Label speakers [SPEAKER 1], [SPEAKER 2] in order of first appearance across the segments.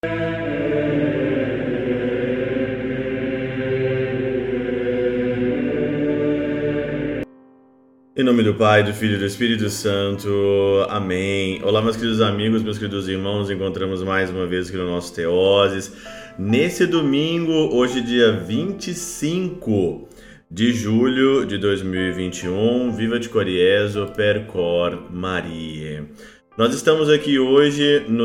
[SPEAKER 1] Em nome do Pai, do Filho e do Espírito Santo. Amém. Olá, meus queridos amigos, meus queridos irmãos. Nos encontramos mais uma vez aqui no nosso Teoses. Nesse domingo, hoje dia 25 de julho de 2021. Viva de Coriezo, percor Maria. Nós estamos aqui hoje no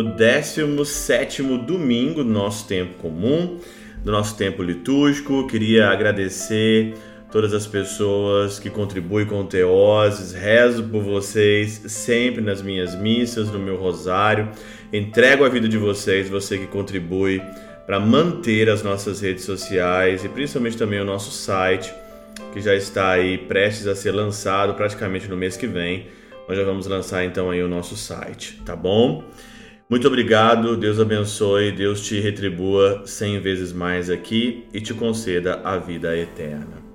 [SPEAKER 1] 17º domingo do nosso tempo comum, do nosso tempo litúrgico. Queria agradecer todas as pessoas que contribuem com o Teoses, rezo por vocês sempre nas minhas missas, no meu rosário, entrego a vida de vocês, você que contribui para manter as nossas redes sociais e principalmente também o nosso site, que já está aí prestes a ser lançado praticamente no mês que vem. Nós já vamos lançar então aí o nosso site, tá bom? Muito obrigado, Deus abençoe, Deus te retribua 100 vezes mais aqui e te conceda a vida eterna.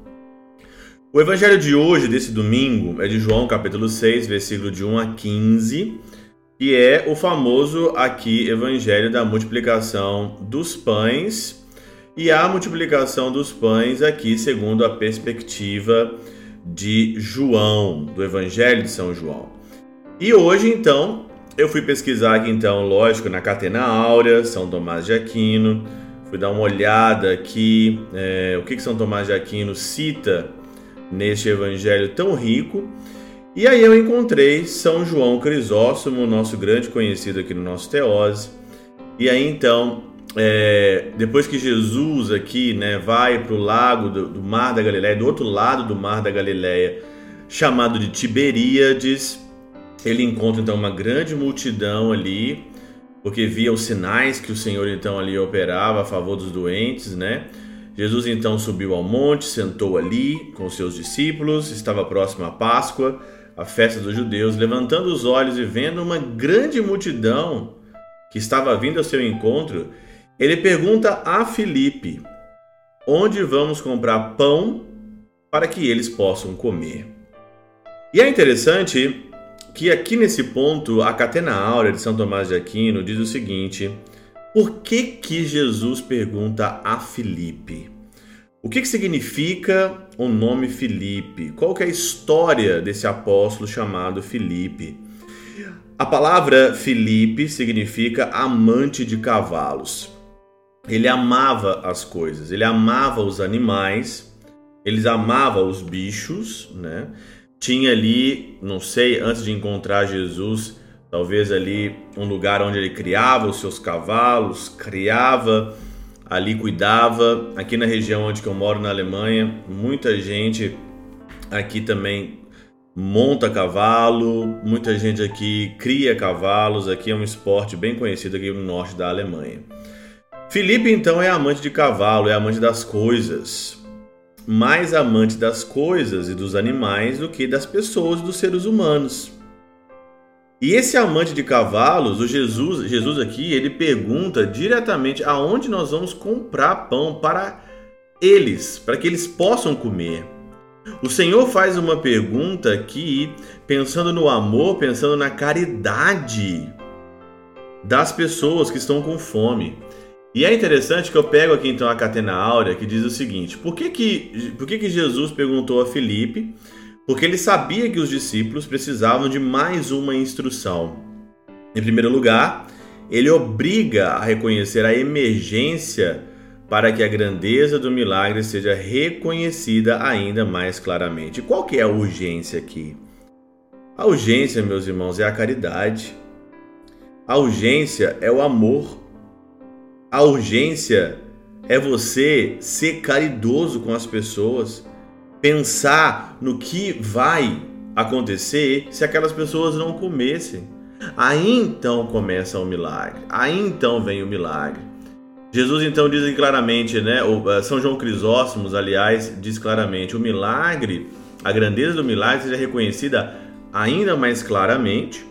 [SPEAKER 1] O evangelho de hoje, desse domingo, é de João capítulo 6, versículo de 1 a 15, que é o famoso aqui evangelho da multiplicação dos pães, e a multiplicação dos pães aqui segundo a perspectiva de João, do evangelho de São João. E hoje, então, eu fui pesquisar aqui, então, lógico, na Catena Áurea, São Tomás de Aquino, fui dar uma olhada aqui, o que São Tomás de Aquino cita neste evangelho tão rico, e aí eu encontrei São João Crisóstomo, nosso grande conhecido aqui no nosso Teose. E aí então, depois que Jesus aqui, vai para o lago do Mar da Galileia, do outro lado do Mar da Galileia, chamado de Tiberíades, ele encontra então uma grande multidão ali, porque via os sinais que o Senhor então ali operava a favor dos doentes, Jesus então subiu ao monte, sentou ali com seus discípulos, estava próximo à Páscoa, a festa dos judeus, levantando os olhos e vendo uma grande multidão que estava vindo ao seu encontro, ele pergunta a Filipe: onde vamos comprar pão para que eles possam comer? E é interessante que aqui nesse ponto a Catena Áurea de São Tomás de Aquino diz o seguinte: por que Jesus pergunta a Filipe? O que significa o nome Filipe? Qual que é a história desse apóstolo chamado Filipe? A palavra Filipe significa amante de cavalos. Ele amava as coisas, ele amava os animais, ele amava os bichos, Tinha ali, não sei, antes de encontrar Jesus, talvez ali um lugar onde ele criava os seus cavalos, criava, ali cuidava. Aqui na região onde eu moro, na Alemanha, muita gente aqui também monta cavalo, muita gente aqui cria cavalos. Aqui é um esporte bem conhecido aqui no norte da Alemanha. Filipe então é amante de cavalo, é amante das coisas, mais amante das coisas e dos animais do que das pessoas e dos seres humanos. E esse amante de cavalos, o Jesus aqui, ele pergunta diretamente aonde nós vamos comprar pão para eles, para que eles possam comer. O Senhor faz uma pergunta aqui pensando no amor, pensando na caridade das pessoas que estão com fome. E é interessante que eu pego aqui então a Catena Áurea, que diz o seguinte: por que Jesus perguntou a Filipe? Porque ele sabia que os discípulos precisavam de mais uma instrução. Em primeiro lugar, ele obriga a reconhecer a emergência para que a grandeza do milagre seja reconhecida ainda mais claramente. Qual que é a urgência aqui? A urgência, meus irmãos, é a caridade. A urgência é o amor. A urgência é você ser caridoso com as pessoas. Pensar no que vai acontecer se aquelas pessoas não comessem. Aí então começa o milagre. Aí então vem o milagre. Jesus então diz claramente, São João Crisóstomo, aliás, diz claramente: o milagre, a grandeza do milagre seja reconhecida ainda mais claramente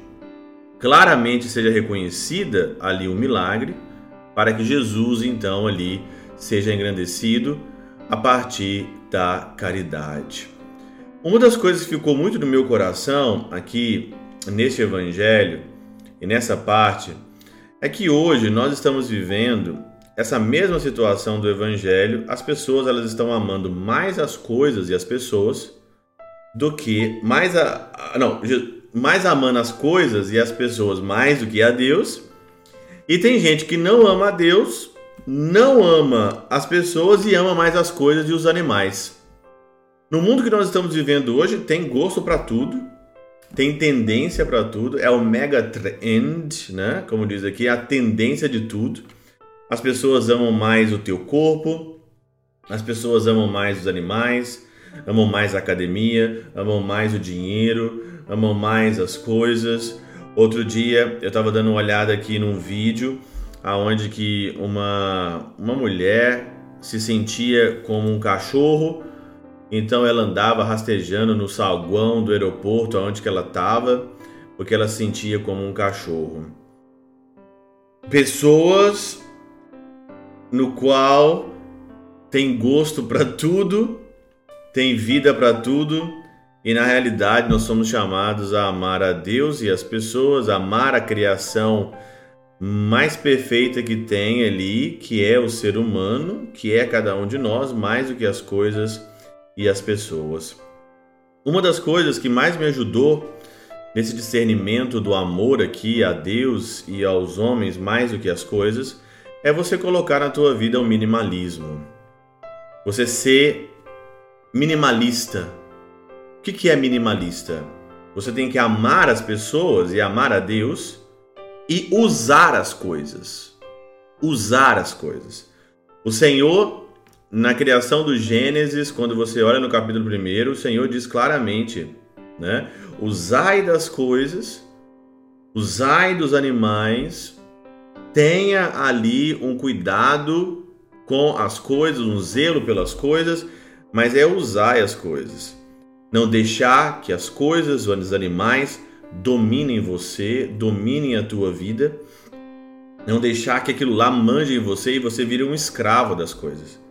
[SPEAKER 1] seja reconhecida ali o milagre, para que Jesus então ali seja engrandecido a partir da caridade. Uma das coisas que ficou muito no meu coração aqui neste evangelho e nessa parte é que hoje nós estamos vivendo essa mesma situação do Evangelho. As pessoas elas estão amando mais as coisas e as pessoas do que mais amando as coisas e as pessoas mais do que a Deus. E tem gente que não ama a Deus, não ama as pessoas e ama mais as coisas e os animais. No mundo que nós estamos vivendo hoje, tem gosto para tudo, tem tendência para tudo, é o mega trend, né? Como diz aqui, a tendência de tudo. As pessoas amam mais o teu corpo, as pessoas amam mais os animais, amam mais a academia, amam mais o dinheiro, amam mais as coisas. Outro dia eu estava dando uma olhada aqui num vídeo onde que uma mulher se sentia como um cachorro, então ela andava rastejando no saguão do aeroporto onde que ela estava, porque ela se sentia como um cachorro. Pessoas no qual tem gosto para tudo, tem vida para tudo, e na realidade nós somos chamados a amar a Deus e as pessoas, a amar a criação mais perfeita que tem ali, que é o ser humano, que é cada um de nós, mais do que as coisas e as pessoas. Uma das coisas que mais me ajudou nesse discernimento do amor aqui a Deus e aos homens mais do que as coisas é você colocar na tua vida o minimalismo. Você ser minimalista. O que é minimalista? Você tem que amar as pessoas e amar a Deus e usar as coisas. Usar as coisas. O Senhor, na criação do Gênesis, quando você olha no capítulo 1, o Senhor diz claramente, né? Usai das coisas, usai dos animais, tenha ali um cuidado com as coisas, um zelo pelas coisas, mas é usar as coisas. Não deixar que as coisas ou os animais dominem você, dominem a tua vida. Não deixar que aquilo lá manje em você e você vire um escravo das coisas.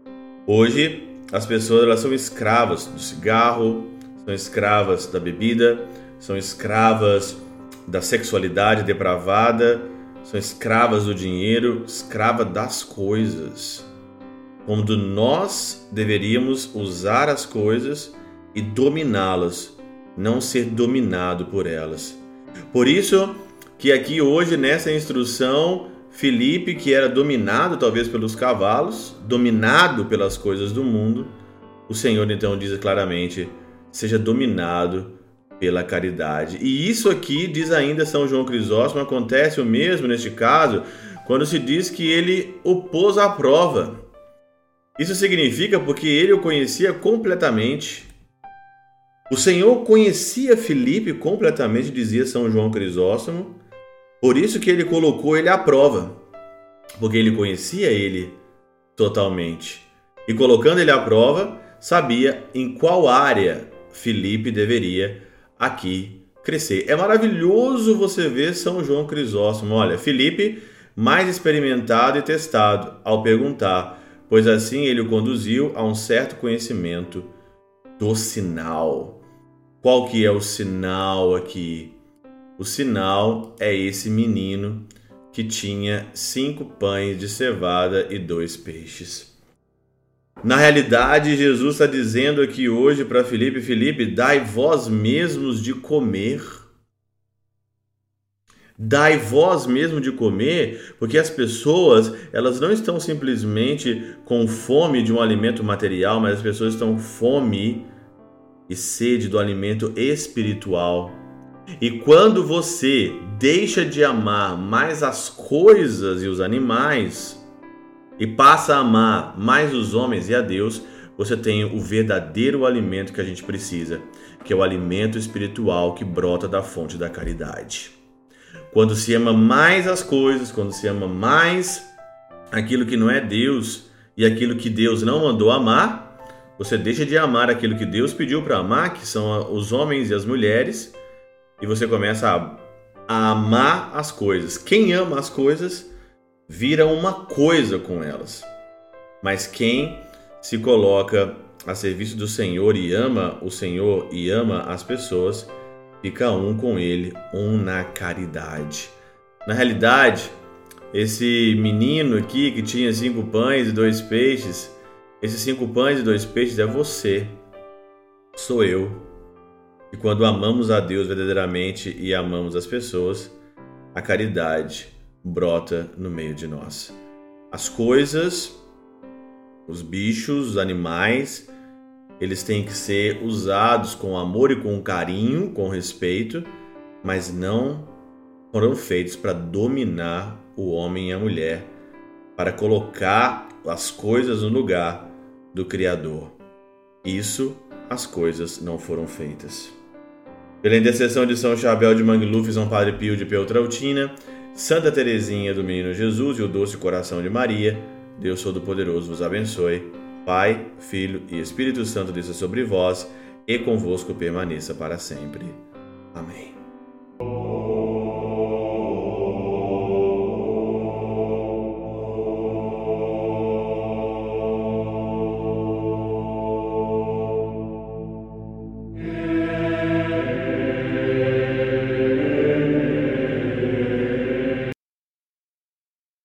[SPEAKER 1] Hoje, as pessoas elas são escravas do cigarro, são escravas da bebida, são escravas da sexualidade depravada, são escravas do dinheiro, escravas das coisas. Quando nós deveríamos usar as coisas e dominá-las, não ser dominado por elas. Por isso que aqui hoje nessa instrução, Filipe, que era dominado talvez pelos cavalos, dominado pelas coisas do mundo, o Senhor então diz claramente, seja dominado pela caridade. E isso aqui, diz ainda São João Crisóstomo, acontece o mesmo neste caso, quando se diz que ele o pôs à prova. Isso significa porque ele o conhecia completamente. O Senhor conhecia Filipe completamente, dizia São João Crisóstomo, por isso que ele colocou ele à prova, porque ele conhecia ele totalmente. E colocando ele à prova, sabia em qual área Filipe deveria aqui crescer. É maravilhoso você ver São João Crisóstomo. Olha, Filipe, mais experimentado e testado, ao perguntar, pois assim ele o conduziu a um certo conhecimento do sinal. Qual que é o sinal aqui? O sinal é esse menino que tinha 5 pães de cevada e 2 peixes. Na realidade, Jesus está dizendo aqui hoje para Filipe, Filipe, dai vós mesmos de comer. Dai vós mesmo de comer, porque as pessoas, elas não estão simplesmente com fome de um alimento material, mas as pessoas estão com fome e sede do alimento espiritual. E quando você deixa de amar mais as coisas e os animais e passa a amar mais os homens e a Deus, você tem o verdadeiro alimento que a gente precisa, que é o alimento espiritual que brota da fonte da caridade. Quando se ama mais as coisas, quando se ama mais aquilo que não é Deus e aquilo que Deus não mandou amar, você deixa de amar aquilo que Deus pediu para amar, que são os homens e as mulheres, e você começa a amar as coisas. Quem ama as coisas vira uma coisa com elas. Mas quem se coloca a serviço do Senhor e ama o Senhor e ama as pessoas, fica um com Ele, um na caridade. Na realidade, esse menino aqui que tinha 5 pães e 2 peixes, esses 5 pães e 2 peixes é você, sou eu. E quando amamos a Deus verdadeiramente e amamos as pessoas, a caridade brota no meio de nós. As coisas, os bichos, os animais, eles têm que ser usados com amor e com carinho, com respeito, mas não foram feitos para dominar o homem e a mulher, para colocar as coisas no lugar do Criador. Isso, as coisas não foram feitas. Pela intercessão de São Chabel de Mangluf, São Padre Pio de Peltrautina, Santa Teresinha do Menino Jesus e o Doce Coração de Maria, Deus Todo-Poderoso vos abençoe. Pai, Filho e Espírito Santo desça sobre vós e convosco permaneça para sempre. Amém.